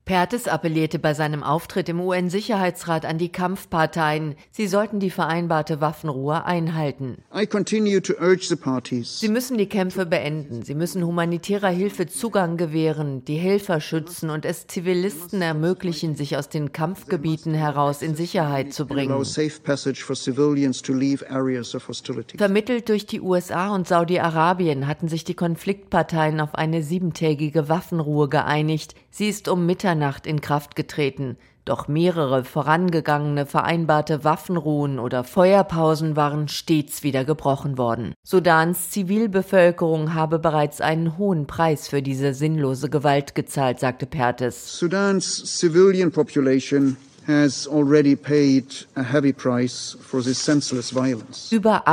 Perthes appellierte bei seinem Auftritt im UN-Sicherheitsrat an die Kampfparteien, sie sollten die vereinbarte Waffenruhe einhalten. Sie müssen die Kämpfe beenden, sie müssen humanitärer Hilfe Zugang gewähren, die Helfer schützen und es Zivilisten ermöglichen, sich aus den Kampfgebieten heraus in Sicherheit zu bringen. Vermittelt durch die USA und Saudi-Arabien hatten sich die Konfliktparteien auf eine 7-tägige Waffenruhe geeinigt. Sie ist um Mitternacht in Kraft getreten. Doch mehrere vorangegangene vereinbarte Waffenruhen oder Feuerpausen waren stets wieder gebrochen worden. Sudans Zivilbevölkerung habe bereits einen hohen Preis für diese sinnlose Gewalt gezahlt, sagte Perthes. Sudans civilian population has already paid a heavy price for this senseless violence. Über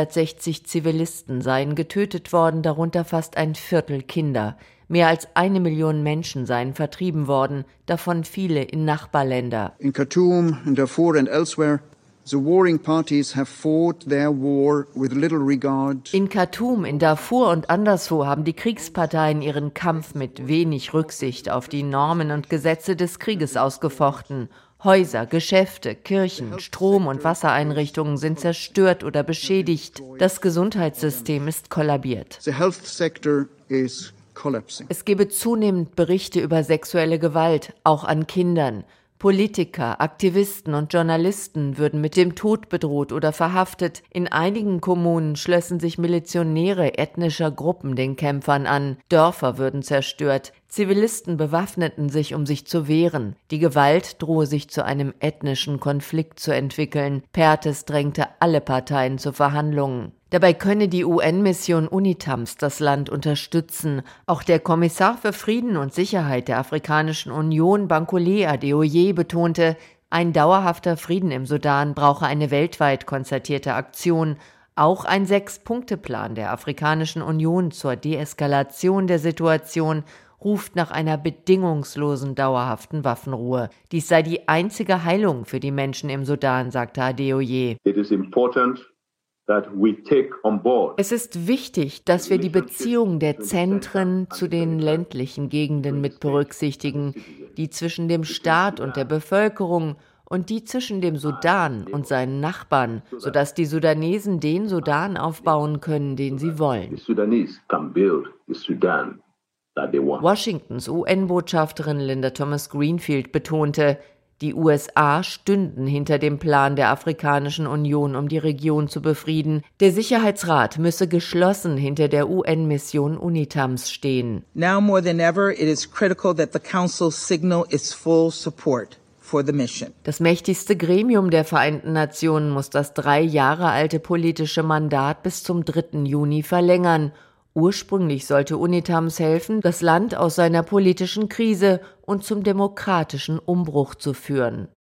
860 Zivilisten seien getötet worden, darunter fast ein Viertel Kinder. Mehr als 1 Million Menschen seien vertrieben worden, davon viele in Nachbarländer. In Khartoum, in Darfur and elsewhere, the warring parties have fought their war with little regard. In Khartoum, in Darfur und anderswo haben die Kriegsparteien ihren Kampf mit wenig Rücksicht auf die Normen und Gesetze des Krieges ausgefochten. Häuser, Geschäfte, Kirchen, Strom- und Wassereinrichtungen sind zerstört oder beschädigt. Das Gesundheitssystem ist kollabiert. The health sector is collapsing. Es gebe zunehmend Berichte über sexuelle Gewalt, auch an Kindern. Politiker, Aktivisten und Journalisten würden mit dem Tod bedroht oder verhaftet. In einigen Kommunen schlössen sich Milizionäre ethnischer Gruppen den Kämpfern an. Dörfer würden zerstört. Zivilisten bewaffneten sich, um sich zu wehren. Die Gewalt drohe sich zu einem ethnischen Konflikt zu entwickeln. Perthes drängte alle Parteien zu Verhandlungen. Dabei könne die UN-Mission UNITAMS das Land unterstützen. Auch der Kommissar für Frieden und Sicherheit der Afrikanischen Union, Bankole Adeoye, betonte, ein dauerhafter Frieden im Sudan brauche eine weltweit konzertierte Aktion. Auch ein 6-Punkte-Plan der Afrikanischen Union zur Deeskalation der Situation ruft nach einer bedingungslosen, dauerhaften Waffenruhe. Dies sei die einzige Heilung für die Menschen im Sudan, sagte Adeoye. Es ist wichtig, dass wir die Beziehung der Zentren zu den ländlichen Gegenden mit berücksichtigen, die zwischen dem Staat und der Bevölkerung und die zwischen dem Sudan und seinen Nachbarn, sodass die Sudanesen den Sudan aufbauen können, den sie wollen. Washingtons UN-Botschafterin Linda Thomas-Greenfield betonte, die USA stünden hinter dem Plan der Afrikanischen Union, um die Region zu befrieden. Der Sicherheitsrat müsse geschlossen hinter der UN-Mission UNITAMS stehen. Now more than ever, it is critical that the Council signal its full support for the mission. Das mächtigste Gremium der Vereinten Nationen muss das 3 Jahre alte politische Mandat bis zum 3. Juni verlängern. Ursprünglich sollte UNITAMS helfen, das Land aus seiner politischen Krise und zum demokratischen Umbruch zu führen.